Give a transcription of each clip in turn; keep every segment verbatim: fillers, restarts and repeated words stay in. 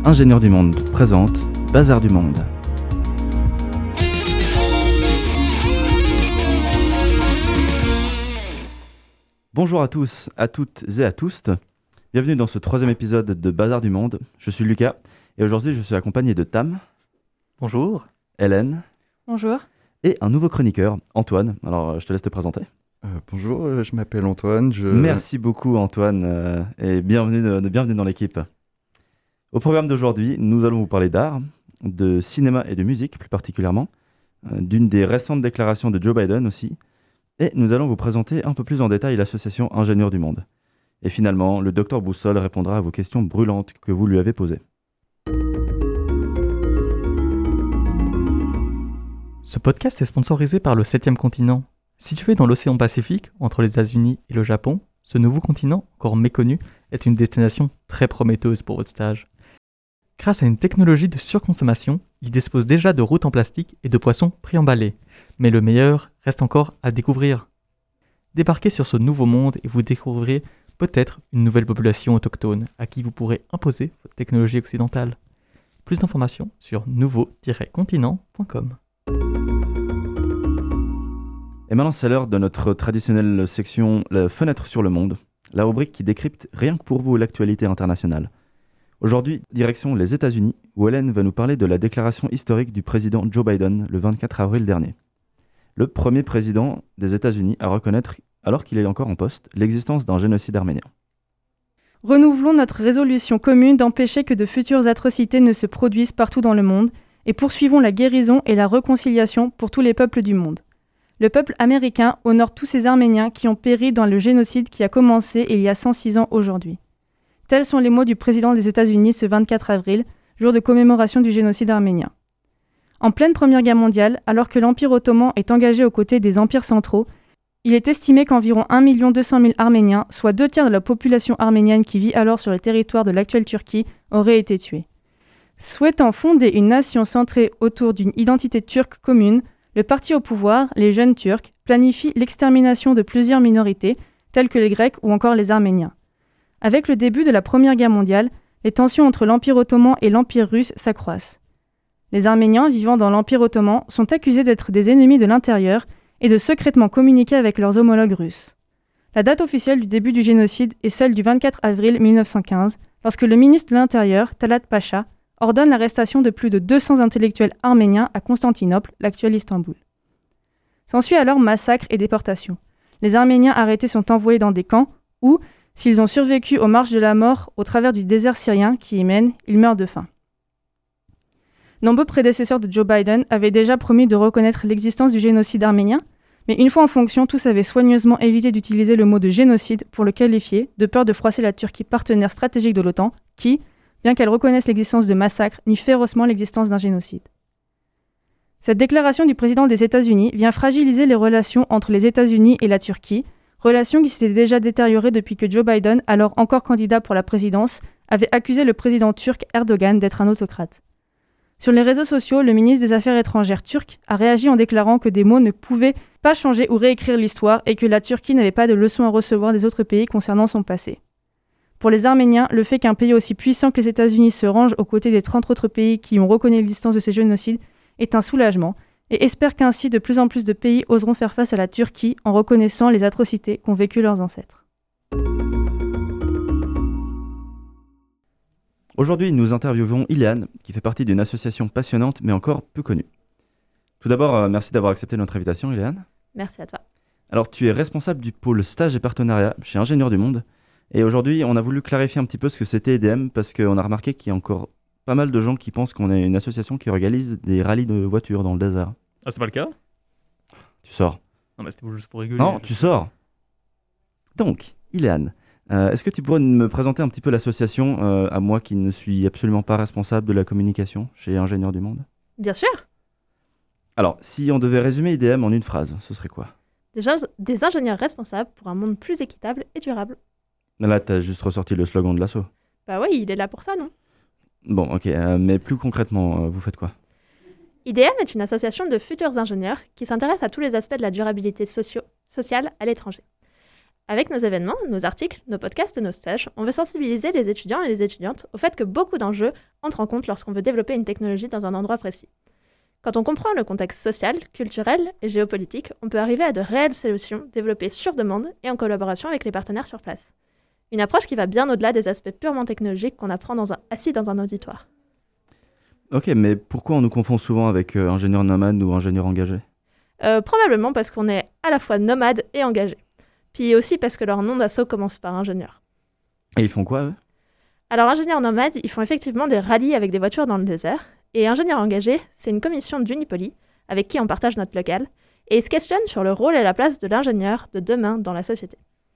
Ingénieurs du Monde présente Bazar du Monde. Bonjour à tous, à toutes et à tous. Bienvenue dans ce troisième épisode de Bazar du Monde. Je suis Lucas et aujourd'hui je suis accompagné de Tam. Bonjour. Hélène. Bonjour. Et un nouveau chroniqueur, Antoine. Alors je te laisse te présenter. Euh, bonjour, euh, je m'appelle Antoine. Je... Merci beaucoup Antoine euh, et bienvenue, euh, bienvenue dans l'équipe. Au programme d'aujourd'hui, nous allons vous parler d'art, de cinéma et de musique plus particulièrement, euh, d'une des récentes déclarations de Joe Biden aussi, et nous allons vous présenter un peu plus en détail l'association Ingénieurs du Monde. Et finalement, le docteur Boussole répondra à vos questions brûlantes que vous lui avez posées. Ce podcast est sponsorisé par le septième continent. Situé dans l'océan Pacifique, entre les États-Unis et le Japon, ce nouveau continent, encore méconnu, est une destination très prometteuse pour votre stage. Grâce à une technologie de surconsommation, il dispose déjà de routes en plastique et de poissons préemballés. Mais le meilleur reste encore à découvrir. Débarquez sur ce nouveau monde et vous découvrirez peut-être une nouvelle population autochtone à qui vous pourrez imposer votre technologie occidentale. Plus d'informations sur nouveau tiret continent point com. Et maintenant, c'est l'heure de notre traditionnelle section La Fenêtre sur le Monde, la rubrique qui décrypte rien que pour vous l'actualité internationale. Aujourd'hui, direction les États-Unis, où Hélène va nous parler de la déclaration historique du président Joe Biden le vingt-quatre avril dernier. Le premier président des États-Unis à reconnaître, alors qu'il est encore en poste, l'existence d'un génocide arménien. Renouvelons notre résolution commune d'empêcher que de futures atrocités ne se produisent partout dans le monde et poursuivons la guérison et la réconciliation pour tous les peuples du monde. Le peuple américain honore tous ces Arméniens qui ont péri dans le génocide qui a commencé il y a cent six ans aujourd'hui. Tels sont les mots du président des États-Unis ce vingt-quatre avril, jour de commémoration du génocide arménien. En pleine Première Guerre mondiale, alors que l'Empire ottoman est engagé aux côtés des empires centraux, il est estimé qu'environ un million deux cent mille Arméniens, soit deux tiers de la population arménienne qui vit alors sur le territoire de l'actuelle Turquie, auraient été tués. Souhaitant fonder une nation centrée autour d'une identité turque commune, le parti au pouvoir, les Jeunes Turcs, planifie l'extermination de plusieurs minorités, telles que les Grecs ou encore les Arméniens. Avec le début de la Première Guerre mondiale, les tensions entre l'Empire ottoman et l'Empire russe s'accroissent. Les Arméniens vivant dans l'Empire ottoman sont accusés d'être des ennemis de l'intérieur et de secrètement communiquer avec leurs homologues russes. La date officielle du début du génocide est celle du vingt-quatre avril mille neuf cent quinze, lorsque le ministre de l'Intérieur, Talat Pacha, ordonne l'arrestation de plus de deux cents intellectuels arméniens à Constantinople, l'actuel Istanbul. S'ensuit alors massacre et déportation. Les Arméniens arrêtés sont envoyés dans des camps où, s'ils ont survécu aux marches de la mort au travers du désert syrien qui y mène, ils meurent de faim. Nombreux prédécesseurs de Joe Biden avaient déjà promis de reconnaître l'existence du génocide arménien, mais une fois en fonction, tous avaient soigneusement évité d'utiliser le mot de génocide pour le qualifier, de peur de froisser la Turquie partenaire stratégique de l'OTAN, qui, bien qu'elle reconnaisse l'existence de massacres, nie férocement l'existence d'un génocide. Cette déclaration du président des États-Unis vient fragiliser les relations entre les États-Unis et la Turquie, relations qui s'étaient déjà détériorées depuis que Joe Biden, alors encore candidat pour la présidence, avait accusé le président turc Erdogan d'être un autocrate. Sur les réseaux sociaux, le ministre des Affaires étrangères turc a réagi en déclarant que des mots ne pouvaient pas changer ou réécrire l'histoire et que la Turquie n'avait pas de leçons à recevoir des autres pays concernant son passé. Pour les Arméniens, le fait qu'un pays aussi puissant que les États-Unis se range aux côtés des trente autres pays qui ont reconnu l'existence de ces génocides est un soulagement, et espère qu'ainsi de plus en plus de pays oseront faire face à la Turquie en reconnaissant les atrocités qu'ont vécues leurs ancêtres. Aujourd'hui, nous interviewons Ileane, qui fait partie d'une association passionnante mais encore peu connue. Tout d'abord, euh, merci d'avoir accepté notre invitation, Ileane. Merci à toi. Alors, tu es responsable du pôle stage et partenariat chez Ingénieurs du Monde. Et aujourd'hui, on a voulu clarifier un petit peu ce que c'était I D M parce qu'on a remarqué qu'il y a encore pas mal de gens qui pensent qu'on est une association qui organise des rallyes de voitures dans le désert. Ah, c'est pas le cas ? Tu sors. Non, mais c'était juste pour rigoler. Non, tu sors. Donc, Ileane, euh, est-ce que tu pourrais me présenter un petit peu l'association euh, à moi qui ne suis absolument pas responsable de la communication chez Ingénieurs du Monde ? Bien sûr. Alors, si on devait résumer I D M en une phrase, ce serait quoi ? Des, gens, des ingénieurs responsables pour un monde plus équitable et durable. Là, t'as juste ressorti le slogan de l'asso. Bah oui, il est là pour ça, non ? Bon, ok, euh, mais plus concrètement, euh, vous faites quoi ? I D M est une association de futurs ingénieurs qui s'intéresse à tous les aspects de la durabilité socio- sociale à l'étranger. Avec nos événements, nos articles, nos podcasts et nos stages, on veut sensibiliser les étudiants et les étudiantes au fait que beaucoup d'enjeux entrent en compte lorsqu'on veut développer une technologie dans un endroit précis. Quand on comprend le contexte social, culturel et géopolitique, on peut arriver à de réelles solutions développées sur demande et en collaboration avec les partenaires sur place. Une approche qui va bien au-delà des aspects purement technologiques qu'on apprend dans un, assis dans un auditoire. Ok, mais pourquoi on nous confond souvent avec euh, ingénieur nomade ou ingénieur engagé ? euh, Probablement parce qu'on est à la fois nomade et engagé. Puis aussi parce que leur nom d'assaut commence par ingénieur. Et ils font quoi, eux ? Alors, ingénieurs nomades, ils font effectivement des rallyes avec des voitures dans le désert. Et ingénieurs engagés, c'est une commission d'Unipolis, avec qui on partage notre local, et ils se questionnent sur le rôle et la place de l'ingénieur de demain dans la société.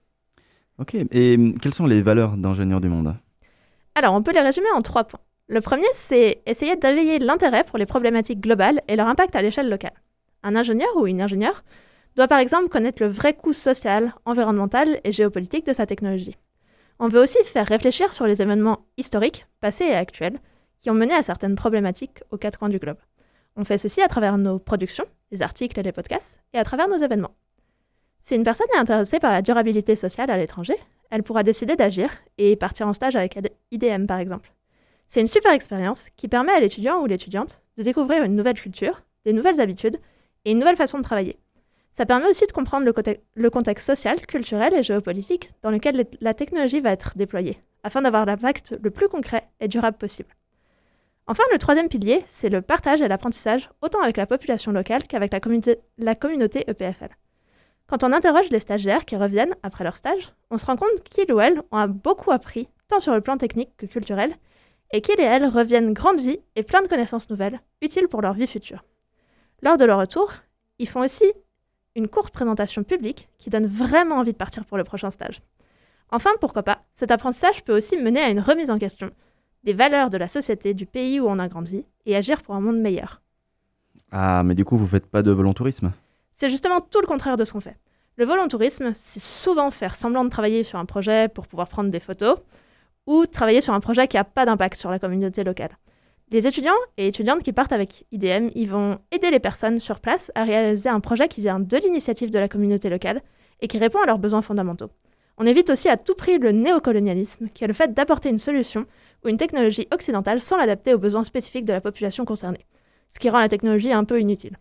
Ok, et hum, quelles sont les valeurs d'ingénieur du monde ? Alors, on peut les résumer en trois points. Le premier, c'est essayer d'éveiller l'intérêt pour les problématiques globales et leur impact à l'échelle locale. Un ingénieur ou une ingénieure doit par exemple connaître le vrai coût social, environnemental et géopolitique de sa technologie. On veut aussi faire réfléchir sur les événements historiques, passés et actuels, qui ont mené à certaines problématiques aux quatre coins du globe. On fait ceci à travers nos productions, les articles et les podcasts, et à travers nos événements. Si une personne est intéressée par la durabilité sociale à l'étranger, elle pourra décider d'agir et partir en stage avec I D M par exemple. C'est une super expérience qui permet à l'étudiant ou l'étudiante de découvrir une nouvelle culture, des nouvelles habitudes et une nouvelle façon de travailler. Ça permet aussi de comprendre le, côté, le contexte social, culturel et géopolitique dans lequel les, la technologie va être déployée, afin d'avoir l'impact le plus concret et durable possible. Enfin, le troisième pilier, c'est le partage et l'apprentissage, autant avec la population locale qu'avec la, communauté, la communauté E P F L. Quand on interroge les stagiaires qui reviennent après leur stage, on se rend compte qu'ils ou elles ont beaucoup appris, tant sur le plan technique que culturel, et qu'ils et elles reviennent grandis et plein de connaissances nouvelles, utiles pour leur vie future. Lors de leur retour, ils font aussi une courte présentation publique qui donne vraiment envie de partir pour le prochain stage. Enfin, pourquoi pas, cet apprentissage peut aussi mener à une remise en question des valeurs de la société, du pays où on a grandi, et agir pour un monde meilleur. Ah, mais du coup, vous faites pas de volontourisme ? C'est justement tout le contraire de ce qu'on fait. Le volontourisme, c'est souvent faire semblant de travailler sur un projet pour pouvoir prendre des photos, ou travailler sur un projet qui n'a pas d'impact sur la communauté locale. Les étudiants et étudiantes qui partent avec I D M, ils vont aider les personnes sur place à réaliser un projet qui vient de l'initiative de la communauté locale et qui répond à leurs besoins fondamentaux. On évite aussi à tout prix le néocolonialisme, qui est le fait d'apporter une solution ou une technologie occidentale sans l'adapter aux besoins spécifiques de la population concernée, ce qui rend la technologie un peu inutile.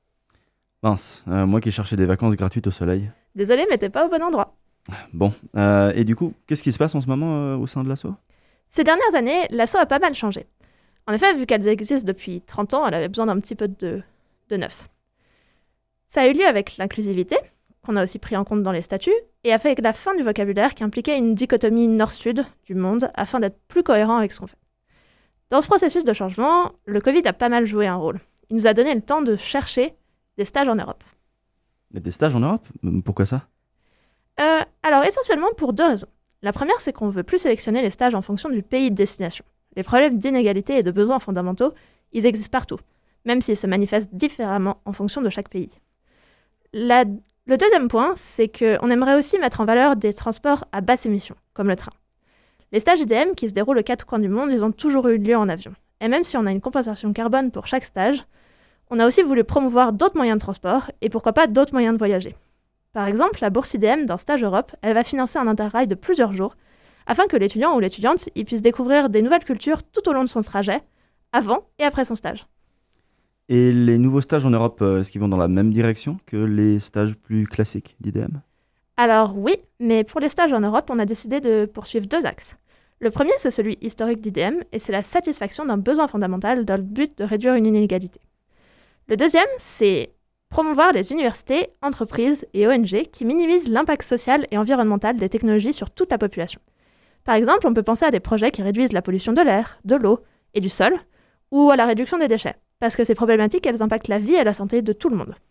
Mince, euh, moi qui cherchais des vacances gratuites au soleil. Désolé, mais t'es pas au bon endroit. Bon, euh, et du coup, qu'est-ce qui se passe en ce moment euh, au sein de l'asso ? Ces dernières années, l'asso a pas mal changé. En effet, vu qu'elles existent depuis trente ans, elle avait besoin d'un petit peu de, de neuf. Ça a eu lieu avec l'inclusivité, qu'on a aussi pris en compte dans les statuts, et avec la fin du vocabulaire qui impliquait une dichotomie nord-sud du monde afin d'être plus cohérent avec ce qu'on fait. Dans ce processus de changement, le Covid a pas mal joué un rôle. Il nous a donné le temps de chercher des stages en Europe. Des stages en Europe ? Pourquoi ça ? euh, Alors, essentiellement pour deux raisons. La première, c'est qu'on veut plus sélectionner les stages en fonction du pays de destination. Les problèmes d'inégalité et de besoins fondamentaux, ils existent partout, même s'ils se manifestent différemment en fonction de chaque pays. La, le deuxième point, c'est qu'on aimerait aussi mettre en valeur des transports à basse émission, comme le train. Les stages I D M qui se déroulent aux quatre coins du monde, ils ont toujours eu lieu en avion. Et même si on a une compensation carbone pour chaque stage, on a aussi voulu promouvoir d'autres moyens de transport et pourquoi pas d'autres moyens de voyager. Par exemple, la bourse I D M d'un stage Europe, elle va financer un interrail de plusieurs jours afin que l'étudiant ou l'étudiante il puisse découvrir des nouvelles cultures tout au long de son trajet, avant et après son stage. Et les nouveaux stages en Europe, euh, est-ce qu'ils vont dans la même direction que les stages plus classiques d'I D M ? Alors oui, mais pour les stages en Europe, on a décidé de poursuivre deux axes. Le premier, c'est celui historique d'I D M, et c'est la satisfaction d'un besoin fondamental dans le but de réduire une inégalité. Le deuxième, c'est promouvoir les universités, entreprises et O N G qui minimisent l'impact social et environnemental des technologies sur toute la population. Par exemple, on peut penser à des projets qui réduisent la pollution de l'air, de l'eau et du sol, ou à la réduction des déchets, parce que ces problématiques, elles impactent la vie et la santé de tout le monde.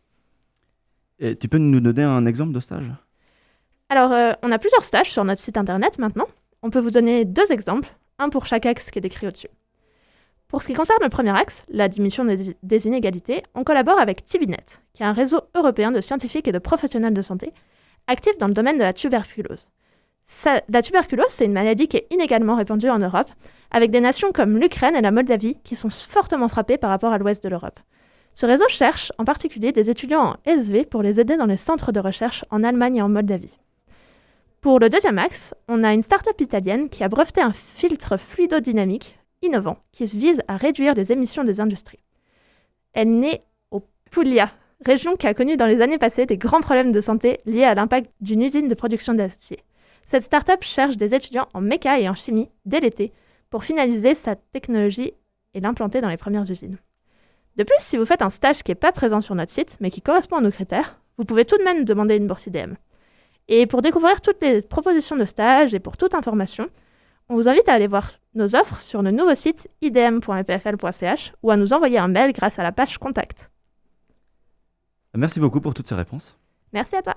Et tu peux nous donner un exemple de stage ? Alors, euh, on a plusieurs stages sur notre site internet maintenant. On peut vous donner deux exemples, un pour chaque axe qui est décrit au-dessus. Pour ce qui concerne le premier axe, la diminution des, des inégalités, on collabore avec Tibinet, qui est un réseau européen de scientifiques et de professionnels de santé actifs dans le domaine de la tuberculose. Ça, la tuberculose, c'est une maladie qui est inégalement répandue en Europe, avec des nations comme l'Ukraine et la Moldavie qui sont fortement frappées par rapport à l'ouest de l'Europe. Ce réseau cherche en particulier des étudiants en S V pour les aider dans les centres de recherche en Allemagne et en Moldavie. Pour le deuxième axe, on a une start-up italienne qui a breveté un filtre fluidodynamique innovant qui vise à réduire les émissions des industries. Elle naît au Puglia, région qui a connu dans les années passées des grands problèmes de santé liés à l'impact d'une usine de production d'acier. Cette start-up cherche des étudiants en méca et en chimie dès l'été pour finaliser sa technologie et l'implanter dans les premières usines. De plus, si vous faites un stage qui n'est pas présent sur notre site, mais qui correspond à nos critères, vous pouvez tout de même demander une bourse I D M. Et pour découvrir toutes les propositions de stage et pour toute information, on vous invite à aller voir nos offres sur le nouveau site i d m point e p f l point c h ou à nous envoyer un mail grâce à la page Contact. Merci beaucoup pour toutes ces réponses. Merci à toi.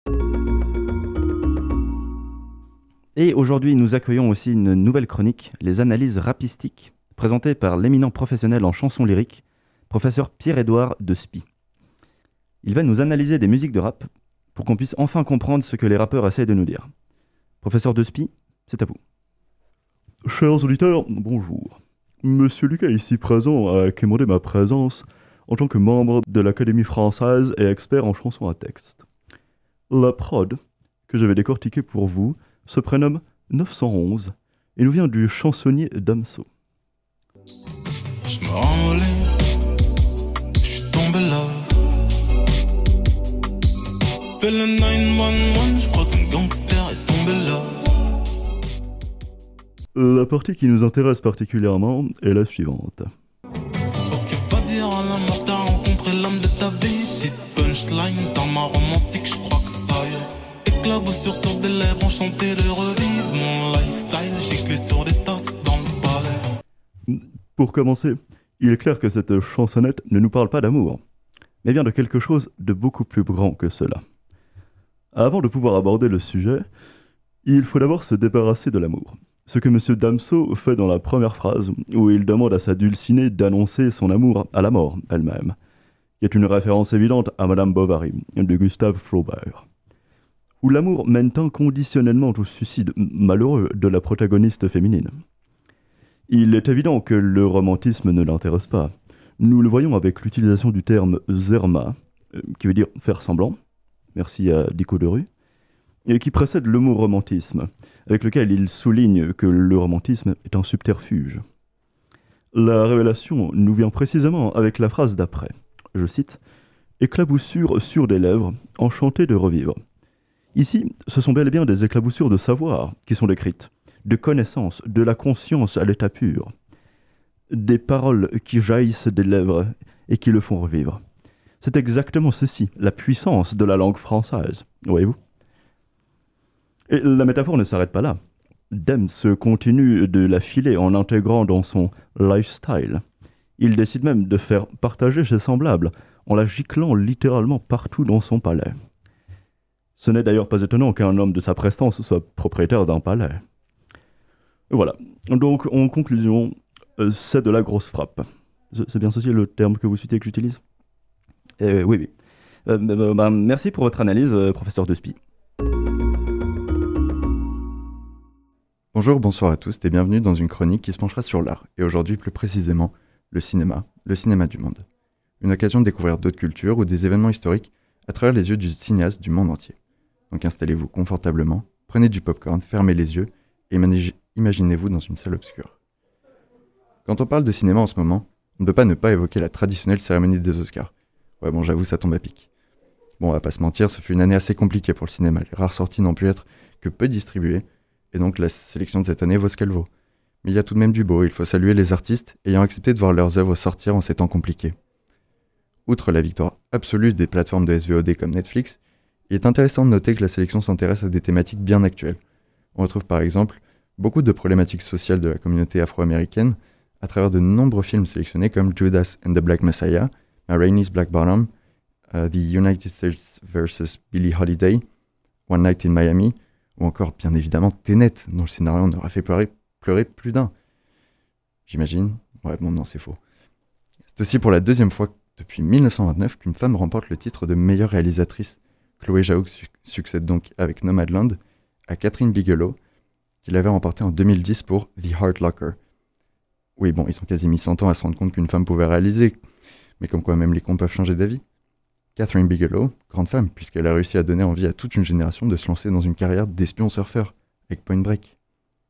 Et aujourd'hui, nous accueillons aussi une nouvelle chronique, les analyses rapistiques, présentées par l'éminent professionnel en chansons lyriques, professeur Pierre-Édouard Despy. Il va nous analyser des musiques de rap pour qu'on puisse enfin comprendre ce que les rappeurs essayent de nous dire. Professeur Despy, c'est à vous. Chers auditeurs, bonjour. Monsieur Lucas ici présent a commandé ma présence en tant que membre de l'Académie française et expert en chansons à texte. La prod que je vais décortiquer pour vous se prénomme neuf cent onze et nous vient du chansonnier Damso. Je me renvolais, je suis tombé là. Fais le neuf un un, je crois qu'un gangster est tombé là. La partie qui nous intéresse particulièrement est la suivante. Ok, pas dire à la mort, t'as rencontré l'âme de ta vie. Petite punchline, dans ma romantique, je crois que ça y est. Éclaboussure sur des lèvres, enchanté de revivre mon lifestyle. Giclé sur des tasses dans le palais. Pour commencer, il est clair que cette chansonnette ne nous parle pas d'amour, mais bien de quelque chose de beaucoup plus grand que cela. Avant de pouvoir aborder le sujet, il faut d'abord se débarrasser de l'amour. Ce que M. Damso fait dans la première phrase, où il demande à sa dulcinée d'annoncer son amour à la mort elle-même, qui est une référence évidente à Madame Bovary, de Gustave Flaubert, où l'amour mène inconditionnellement au suicide malheureux de la protagoniste féminine. Il est évident que le romantisme ne l'intéresse pas. Nous le voyons avec l'utilisation du terme « zerma », qui veut dire « faire semblant », merci à Dico de Rue, et qui précède le mot « romantisme », avec lequel il souligne que le romantisme est un subterfuge. La révélation nous vient précisément avec la phrase d'après, je cite, « Éclaboussures sur des lèvres, enchantées de revivre ». Ici, ce sont bel et bien des éclaboussures de savoir qui sont décrites, de connaissance, de la conscience à l'état pur. Des paroles qui jaillissent des lèvres et qui le font revivre. C'est exactement ceci, la puissance de la langue française, voyez-vous ? Et la métaphore ne s'arrête pas là. Dems continue de la filer en intégrant dans son lifestyle. Il décide même de faire partager ses semblables en la giclant littéralement partout dans son palais. Ce n'est d'ailleurs pas étonnant qu'un homme de sa prestance soit propriétaire d'un palais. Voilà. Donc, en conclusion, euh, c'est de la grosse frappe. C'est bien ceci le terme que vous souhaitez que j'utilise ? euh, Oui, oui. Euh, euh, bah, merci pour votre analyse, euh, professeur Despy. Bonjour, bonsoir à tous et bienvenue dans une chronique qui se penchera sur l'art, et aujourd'hui plus précisément le cinéma, le cinéma du monde. Une occasion de découvrir d'autres cultures ou des événements historiques à travers les yeux du cinéaste du monde entier. Donc installez-vous confortablement, prenez du popcorn, fermez les yeux et imagine- imaginez-vous dans une salle obscure. Quand on parle de cinéma en ce moment, on ne peut pas ne pas évoquer la traditionnelle cérémonie des Oscars. Ouais bon, j'avoue, ça tombe à pic. Bon, on va pas se mentir, ce fut une année assez compliquée pour le cinéma, les rares sorties n'ont pu être que peu distribuées, et donc la sélection de cette année vaut ce qu'elle vaut. Mais il y a tout de même du beau, il faut saluer les artistes ayant accepté de voir leurs œuvres sortir en ces temps compliqués. Outre la victoire absolue des plateformes de S V O D comme Netflix, il est intéressant de noter que la sélection s'intéresse à des thématiques bien actuelles. On retrouve par exemple beaucoup de problématiques sociales de la communauté afro-américaine à travers de nombreux films sélectionnés comme Judas and the Black Messiah, Ma Rainey's Black Bottom, uh, The United States versus Billie Holiday, One Night in Miami, ou encore bien évidemment Tenet, dont le scénario en aura fait pleurer, pleurer plus d'un. J'imagine. Ouais, bon, non, c'est faux. C'est aussi pour la deuxième fois depuis dix-neuf cent vingt-neuf qu'une femme remporte le titre de meilleure réalisatrice. Chloé Zhao su- succède donc avec Nomadland à Catherine Bigelow, qui l'avait remporté en deux mille dix pour The Hurt Locker. Oui, bon, ils ont quasi mis cent ans à se rendre compte qu'une femme pouvait réaliser, mais comme quoi même les cons peuvent changer d'avis. Catherine Bigelow, grande femme, puisqu'elle a réussi à donner envie à toute une génération de se lancer dans une carrière d'espion surfeur, avec Point Break.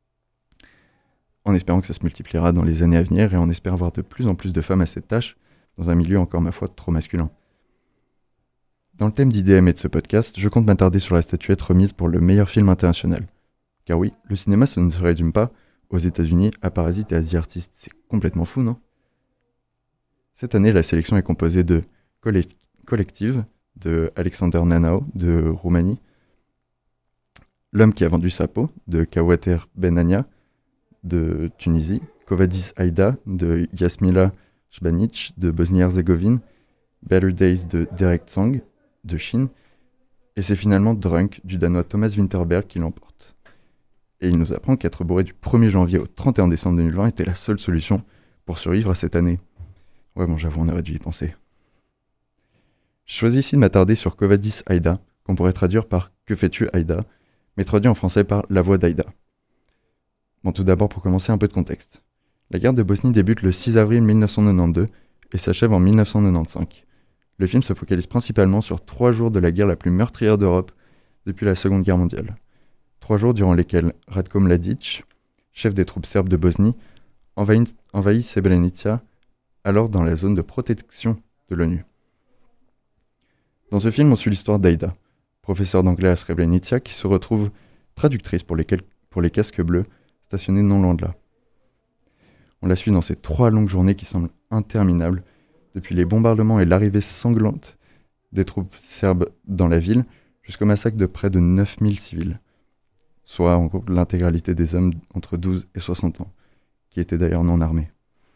En espérant que ça se multipliera dans les années à venir et en espérant voir de plus en plus de femmes à cette tâche, dans un milieu encore ma foi trop masculin. Dans le thème d'I D M et de ce podcast, je compte m'attarder sur la statuette remise pour le meilleur film international. Car oui, le cinéma ça ne se résume pas aux États-Unis, à Parasite et à The Artist. C'est complètement fou, non ? Cette année, la sélection est composée de Collect- Collective, de Alexander Nanau, de Roumanie, L'homme qui a vendu sa peau, de Kawater Benania, de Tunisie, Kovadis Aida, de Yasmila Shbanic, de Bosnie-Herzégovine, Better Days de Derek Tsang, de Chine, et c'est finalement Drunk, du Danois Thomas Winterberg qui l'emporte. Et il nous apprend qu'être bourré du premier janvier au trente et un décembre deux mille vingt était la seule solution pour survivre à cette année. Ouais bon, j'avoue, on aurait dû y penser. Je choisis ici de m'attarder sur Kovadis Aida, qu'on pourrait traduire par « Que fais-tu Aida ?», mais traduit en français par « La voix d'Aida ». Bon, tout d'abord, pour commencer, un peu de contexte. La guerre de Bosnie débute le six avril mille neuf cent quatre-vingt-douze et s'achève en mille neuf cent quatre-vingt-quinze. Le film se focalise principalement sur trois jours de la guerre la plus meurtrière d'Europe depuis la Seconde Guerre mondiale. Trois jours durant lesquels Ratko Mladic, chef des troupes serbes de Bosnie, envahit, envahit Srebrenica, alors dans la zone de protection de l'ONU. Dans ce film, on suit l'histoire d'Aida, professeure d'anglais à Srebrenica, qui se retrouve traductrice pour les, quel- pour les casques bleus stationnés non loin de là. On la suit dans ces trois longues journées qui semblent interminables, depuis les bombardements et l'arrivée sanglante des troupes serbes dans la ville, jusqu'au massacre de près de neuf mille civils, soit en gros l'intégralité des hommes entre douze et soixante ans, qui étaient d'ailleurs non armés.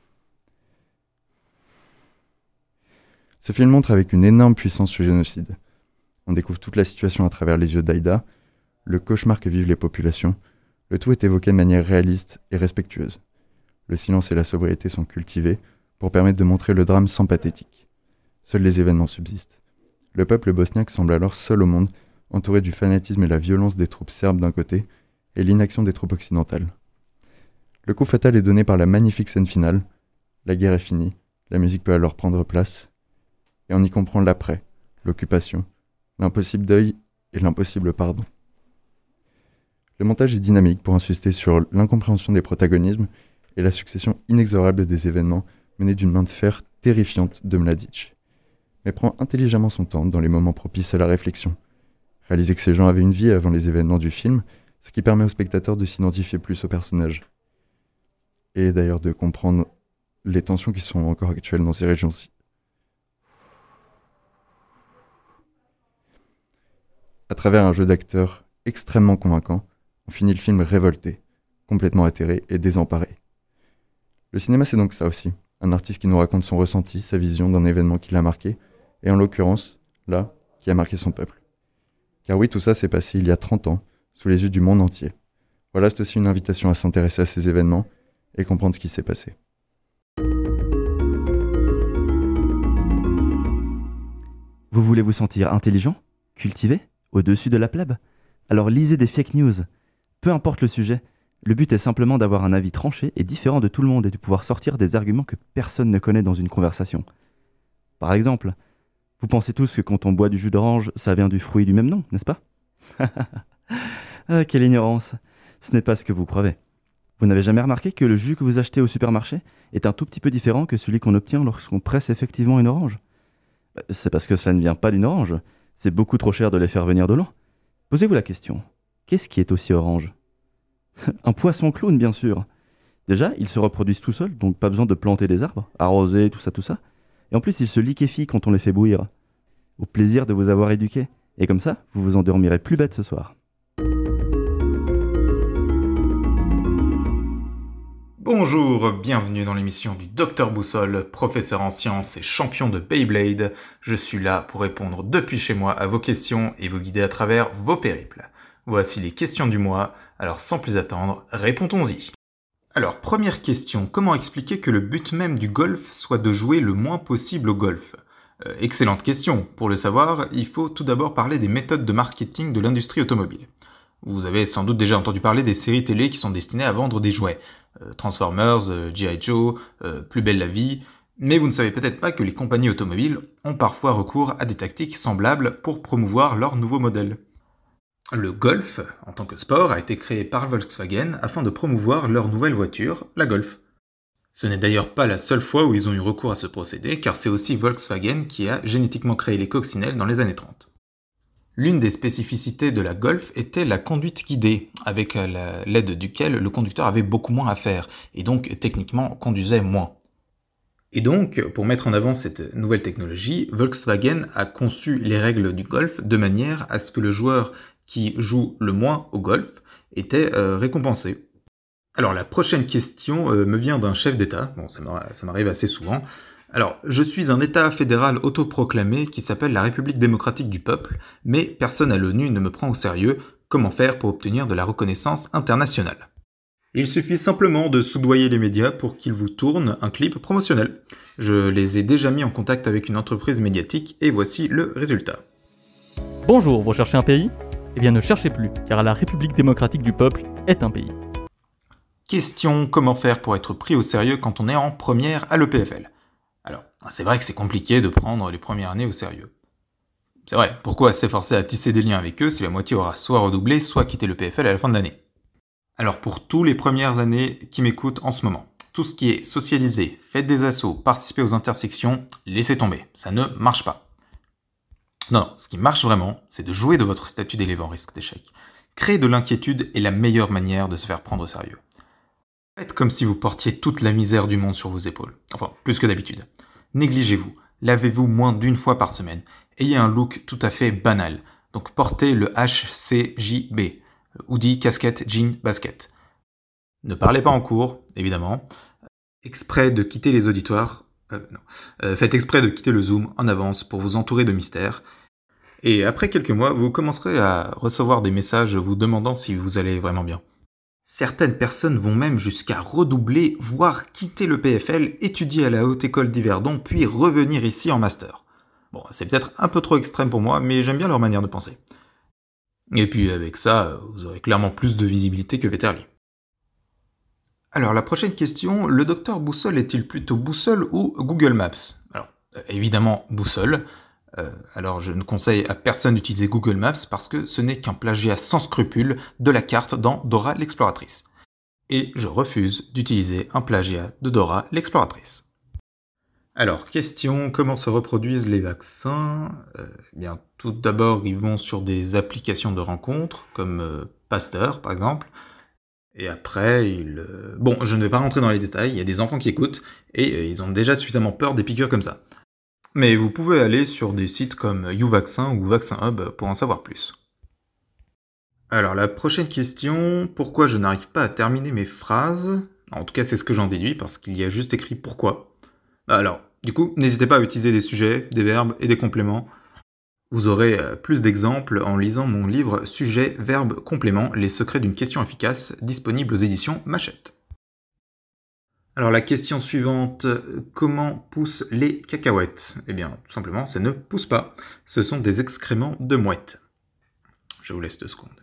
Ce film montre avec une énorme puissance ce génocide. On découvre toute la situation à travers les yeux d'Aida, le cauchemar que vivent les populations. Le tout est évoqué de manière réaliste et respectueuse. Le silence et la sobriété sont cultivés pour permettre de montrer le drame sans pathétique. Seuls les événements subsistent. Le peuple bosniaque semble alors seul au monde, entouré du fanatisme et la violence des troupes serbes d'un côté, et l'inaction des troupes occidentales. Le coup fatal est donné par la magnifique scène finale. La guerre est finie, la musique peut alors prendre place, et on y comprend l'après, l'occupation, l'impossible deuil et l'impossible pardon. Le montage est dynamique pour insister sur l'incompréhension des protagonismes et la succession inexorable des événements menés d'une main de fer terrifiante de Mladic, mais prend intelligemment son temps dans les moments propices à la réflexion. Réaliser que ces gens avaient une vie avant les événements du film, ce qui permet au spectateur de s'identifier plus aux personnages. Et d'ailleurs de comprendre les tensions qui sont encore actuelles dans ces régions-ci. À travers un jeu d'acteurs extrêmement convaincant, on finit le film révolté, complètement atterré et désemparé. Le cinéma c'est donc ça aussi, un artiste qui nous raconte son ressenti, sa vision d'un événement qui l'a marqué, et en l'occurrence, là, qui a marqué son peuple. Car oui, tout ça s'est passé il y a trente ans, sous les yeux du monde entier. Voilà, c'est aussi une invitation à s'intéresser à ces événements et comprendre ce qui s'est passé. Vous voulez vous sentir intelligent, cultivé, au-dessus de la plèbe ? Alors lisez des fake news. Peu importe le sujet, le but est simplement d'avoir un avis tranché et différent de tout le monde et de pouvoir sortir des arguments que personne ne connaît dans une conversation. Par exemple, vous pensez tous que quand on boit du jus d'orange, ça vient du fruit du même nom, n'est-ce pas ? Ah, quelle ignorance ! Ce n'est pas ce que vous croyez. Vous n'avez jamais remarqué que le jus que vous achetez au supermarché est un tout petit peu différent que celui qu'on obtient lorsqu'on presse effectivement une orange ? C'est parce que ça ne vient pas d'une orange. C'est beaucoup trop cher de les faire venir de loin. Posez-vous la question. Qu'est-ce qui est aussi orange ? Un poisson clown, bien sûr. Déjà, ils se reproduisent tout seuls, donc pas besoin de planter des arbres, arroser, tout ça, tout ça. Et en plus, ils se liquéfient quand on les fait bouillir. Au plaisir de vous avoir éduqué. Et comme ça, vous vous endormirez plus bête ce soir. Bonjour, bienvenue dans l'émission du Docteur Boussole, professeur en sciences et champion de Beyblade. Je suis là pour répondre depuis chez moi à vos questions et vous guider à travers vos périples. Voici les questions du mois, alors sans plus attendre, répondons-y. Alors, première question, comment expliquer que le but même du golf soit de jouer le moins possible au golf ? euh, Excellente question. Pour le savoir, il faut tout d'abord parler des méthodes de marketing de l'industrie automobile. Vous avez sans doute déjà entendu parler des séries télé qui sont destinées à vendre des jouets. Euh, Transformers, euh, G I Joe, euh, Plus belle la vie, Mais vous ne savez peut-être pas que les compagnies automobiles ont parfois recours à des tactiques semblables pour promouvoir leurs nouveaux modèles. Le Golf, en tant que sport, a été créé par Volkswagen afin de promouvoir leur nouvelle voiture, la Golf. Ce n'est d'ailleurs pas la seule fois où ils ont eu recours à ce procédé, car c'est aussi Volkswagen qui a génétiquement créé les coccinelles dans les années trente. L'une des spécificités de la Golf était la conduite guidée, avec l'aide duquel le conducteur avait beaucoup moins à faire, et donc techniquement conduisait moins. Et donc, pour mettre en avant cette nouvelle technologie, Volkswagen a conçu les règles du golf de manière à ce que le joueur qui joue le moins au golf était euh, récompensé. Alors la prochaine question euh, me vient d'un chef d'État, bon ça m'arrive assez souvent. Alors, je suis un État fédéral autoproclamé qui s'appelle la République démocratique du peuple, mais personne à l'ONU ne me prend au sérieux. Comment faire pour obtenir de la reconnaissance internationale ? Il suffit simplement de soudoyer les médias pour qu'ils vous tournent un clip promotionnel. Je les ai déjà mis en contact avec une entreprise médiatique et voici le résultat. Bonjour, vous cherchez un pays ? Eh bien ne cherchez plus, car la République démocratique du peuple est un pays. Question, comment faire pour être pris au sérieux quand on est en première à l'E P F L ? Alors, c'est vrai que c'est compliqué de prendre les premières années au sérieux. C'est vrai, pourquoi s'efforcer à tisser des liens avec eux si la moitié aura soit redoublé, soit quitté l'E P F L à la fin de l'année ? Alors pour tous les premières années qui m'écoutent en ce moment, tout ce qui est socialisé, faites des assos, participez aux intersections, laissez tomber, ça ne marche pas. Non, non, ce qui marche vraiment, c'est de jouer de votre statut d'élève en risque d'échec. Créer de l'inquiétude est la meilleure manière de se faire prendre au sérieux. Faites comme si vous portiez toute la misère du monde sur vos épaules, enfin plus que d'habitude. Négligez-vous, lavez-vous moins d'une fois par semaine, ayez un look tout à fait banal, donc portez le H C J B. Hoodie, casquette, jean, basket. Ne parlez pas en cours, évidemment. Exprès de quitter les auditoires. Euh, non. Euh, faites exprès de quitter le Zoom en avance pour vous entourer de mystères. Et après quelques mois, vous commencerez à recevoir des messages vous demandant si vous allez vraiment bien. Certaines personnes vont même jusqu'à redoubler, voire quitter le P F L, étudier à la Haute École d'Yverdon, puis revenir ici en master. Bon, c'est peut-être un peu trop extrême pour moi, mais j'aime bien leur manière de penser. Et puis avec ça, vous aurez clairement plus de visibilité que Vetterli. Alors la prochaine question, le docteur Boussole est-il plutôt boussole ou Google Maps ? Alors évidemment boussole, euh, alors je ne conseille à personne d'utiliser Google Maps parce que ce n'est qu'un plagiat sans scrupule de la carte dans Dora l'exploratrice. Et je refuse d'utiliser un plagiat de Dora l'exploratrice. Alors, question, comment se reproduisent les vaccins ? euh, eh bien, tout d'abord, ils vont sur des applications de rencontres, comme euh, Pasteur, par exemple. Et après, ils... Euh... Bon, je ne vais pas rentrer dans les détails, il y a des enfants qui écoutent, et euh, ils ont déjà suffisamment peur des piqûres comme ça. Mais vous pouvez aller sur des sites comme YouVaccin ou Vaccin Hub pour en savoir plus. Alors, la prochaine question, pourquoi je n'arrive pas à terminer mes phrases ? En tout cas, c'est ce que j'en déduis, parce qu'il y a juste écrit « pourquoi ». Alors, du coup, n'hésitez pas à utiliser des sujets, des verbes et des compléments. Vous aurez plus d'exemples en lisant mon livre « Sujet, verbe, complément, les secrets d'une question efficace » disponible aux éditions Machette. Alors la question suivante, comment poussent les cacahuètes ? Eh bien, tout simplement, ça ne pousse pas. Ce sont des excréments de mouettes. Je vous laisse deux secondes.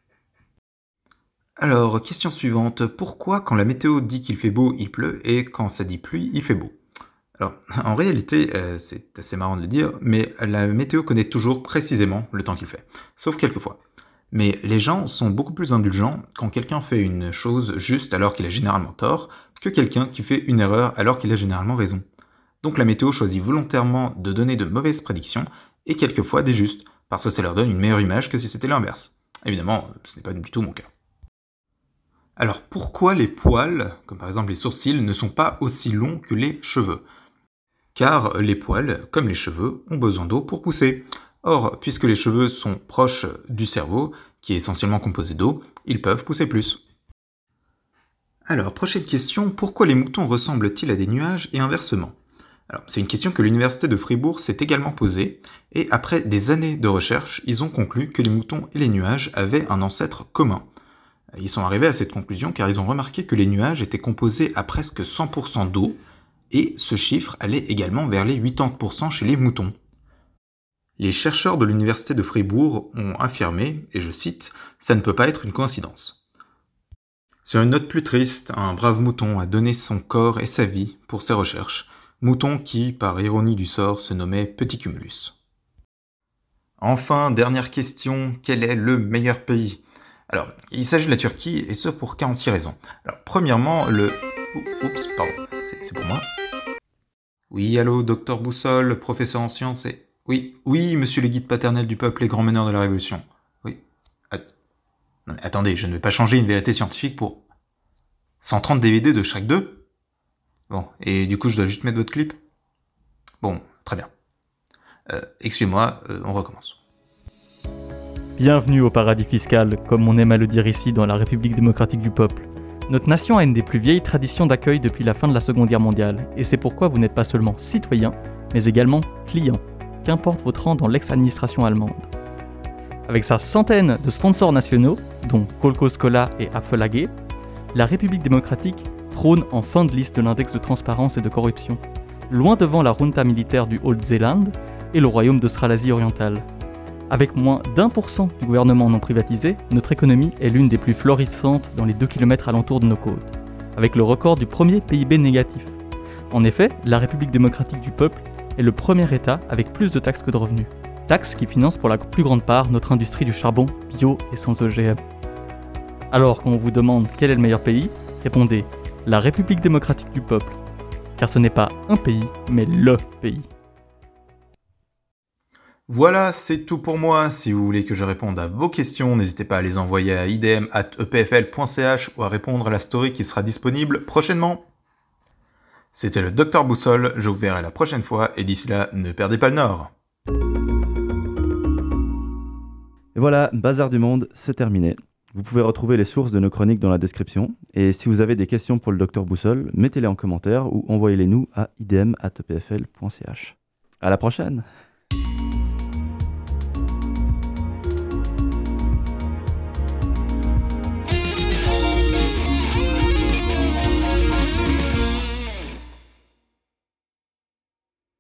Alors, question suivante, pourquoi quand la météo dit qu'il fait beau, il pleut, et quand ça dit pluie, il fait beau ? Alors, en réalité, euh, c'est assez marrant de le dire, mais la météo connaît toujours précisément le temps qu'il fait, sauf quelquefois. Mais les gens sont beaucoup plus indulgents quand quelqu'un fait une chose juste alors qu'il a généralement tort, que quelqu'un qui fait une erreur alors qu'il a généralement raison. Donc la météo choisit volontairement de donner de mauvaises prédictions, et quelquefois des justes, parce que ça leur donne une meilleure image que si c'était l'inverse. Évidemment, ce n'est pas du tout mon cas. Alors pourquoi les poils, comme par exemple les sourcils, ne sont pas aussi longs que les cheveux ? Car les poils, comme les cheveux, ont besoin d'eau pour pousser. Or, puisque les cheveux sont proches du cerveau, qui est essentiellement composé d'eau, ils peuvent pousser plus. Alors, prochaine question, pourquoi les moutons ressemblent-ils à des nuages et inversement ? Alors, c'est une question que l'université de Fribourg s'est également posée, et après des années de recherche, ils ont conclu que les moutons et les nuages avaient un ancêtre commun. Ils sont arrivés à cette conclusion car ils ont remarqué que les nuages étaient composés à presque cent pour cent d'eau, et ce chiffre allait également vers les quatre-vingt-dix pour cent chez les moutons. Les chercheurs de l'université de Fribourg ont affirmé, et je cite, « Ça ne peut pas être une coïncidence ». Sur une note plus triste, un brave mouton a donné son corps et sa vie pour ses recherches. mouton qui, par ironie du sort, se nommait Petit Cumulus. Enfin, dernière question, quel est le meilleur pays ? Alors, il s'agit de la Turquie, et ce pour quarante-six raisons. Alors, premièrement, le... Oups, pardon, c'est, c'est pour moi. Oui, allô, docteur Boussole, professeur en sciences et... Oui, oui, monsieur le guide paternel du peuple et grand meneur de la Révolution. Oui. At... Non, mais attendez, je ne vais pas changer une vérité scientifique pour... cent trente D V D de Shrek deux ? Bon, et du coup, je dois juste mettre votre clip ? Bon, très bien. Euh, excusez-moi, euh, on recommence. Bienvenue au paradis fiscal, comme on aime à le dire ici dans la République démocratique du peuple. Notre nation a une des plus vieilles traditions d'accueil depuis la fin de la Seconde Guerre mondiale, et c'est pourquoi vous n'êtes pas seulement citoyen, mais également client, qu'importe votre rang dans l'ex-administration allemande. Avec sa centaine de sponsors nationaux, dont Kolko-Skola et Affolage, la République démocratique trône en fin de liste de l'index de transparence et de corruption, loin devant la junta militaire du Haut-Zélande et le royaume d'Australasie orientale. Avec moins d'un pour cent du gouvernement non privatisé, notre économie est l'une des plus florissantes dans les deux kilomètres alentour de nos côtes, avec le record du premier P I B négatif. En effet, la République démocratique du peuple est le premier État avec plus de taxes que de revenus. Taxes qui financent pour la plus grande part notre industrie du charbon bio et sans O G M. Alors, quand on vous demande quel est le meilleur pays, répondez la République démocratique du peuple. Car ce n'est pas un pays, mais LE pays. Voilà, c'est tout pour moi. Si vous voulez que je réponde à vos questions, n'hésitez pas à les envoyer à idm arobase e p f l point c h ou à répondre à la story qui sera disponible prochainement. C'était le docteur Boussole, je vous verrai la prochaine fois et d'ici là, ne perdez pas le nord. Et voilà, Bazar du Monde, c'est terminé. Vous pouvez retrouver les sources de nos chroniques dans la description. Et si vous avez des questions pour le docteur Boussole, mettez-les en commentaire ou envoyez-les nous à idm arobase e p f l point c h. À la prochaine!